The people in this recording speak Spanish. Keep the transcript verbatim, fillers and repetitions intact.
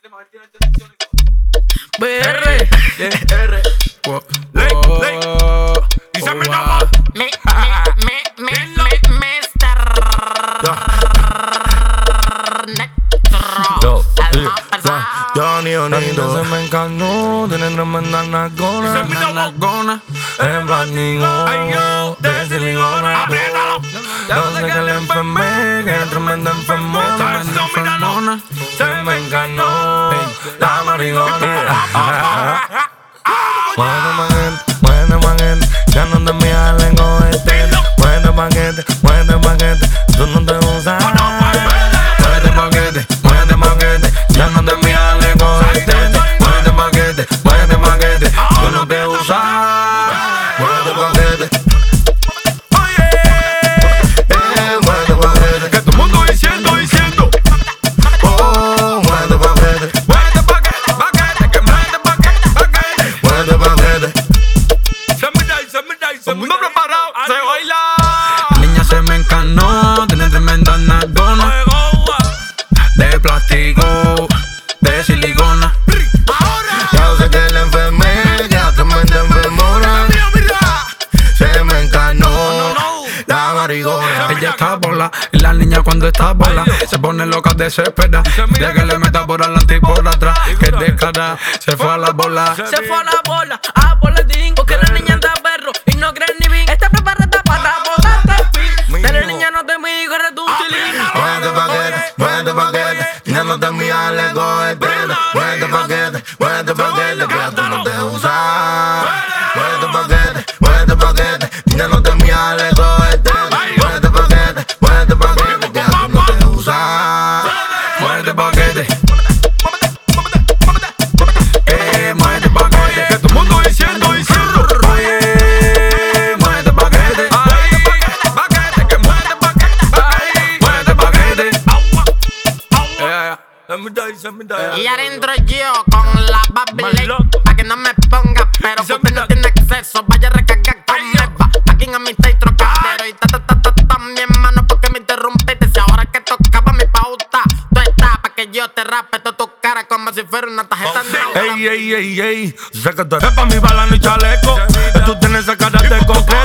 B R R Ley, ley. Y se me llama Me, me, me, me, me, mister Yo, Netro. Johnny Onito se me encarnó, tiene tremenda nalgona, Se me llama. nalgona, en plástico, de silicona. Apriétalo. Yo sé que la enfermé, que es tremenda enfermona, tremenda enfermona. Se me encarnó, la marigona. Muévete paquete, muévete paquete, ya no te miras en cohete. Muévete paquete, muévete paquete, tú no te usas. Muévete paquete, muévete paquete, ya no te miras en cohete. Muévete paquete, muévete paquete, tú no te usas. Muévete paquete. Eh, muévete paquete, Que todo el mundo diciendo, diciendo. oh, muévete paquete, Muévete paquete, paquete, que muévete paquete, paquete. muévete paquete. Se me da y se me da y se me da. Todo el mundo preparado, se baila. La niña se me encarnó, tiene tremenda nalgona, de plástico, de silicona. Ahora. Yo sé que la enfermé, ya tremenda enfermona. Mira, mira. Se me encarnó, no. la marigona. Ella está bola, y la niña cuando está bola se pone loca, desespera. De que le meta por adelante y por atrás, que descara, se fue a la bola. Se fue a la bola, a boletín, porque la niña anda perro y no cree ni bien. Está preparada para botarte el fin. De la niña no te me digo, eres tú un chilín. Muévete paquete, muévete paquete, ya no te miras, le coge tren. Muévete paquete, muévete paquete, que ya tú no te usas. Muévete paquete, muévete paquete, ya no te miras, le coge tren. Muévete paquete, muévete paquete, que ya tú no te usas. Muévete paquete, eh, muévete paquete, Que todo el mundo diciendo, diciendo. oye, muévete paquete, Paquete, que muévete paquete, paquete. muévete paquete. Agua, agua. Se me da y se me da. Y adentro yo con la Baby Malo. pa' que no me ponga, pero Se usted me no da. tiene acceso, vaya a recargar con Ay, Neva. Aquí en amistad y trocadero, y ta ta ta ta ta, mi hermano, porque me interrumpiste. Si ahora que tocaba mi pauta, tú estás pa' que yo te rape toda tu cara como si fuera una tarjeta de Ey, ey, ey, ey, sé que tú eres pa' mi balano y chaleco. Tú tienes esa cara de concreto.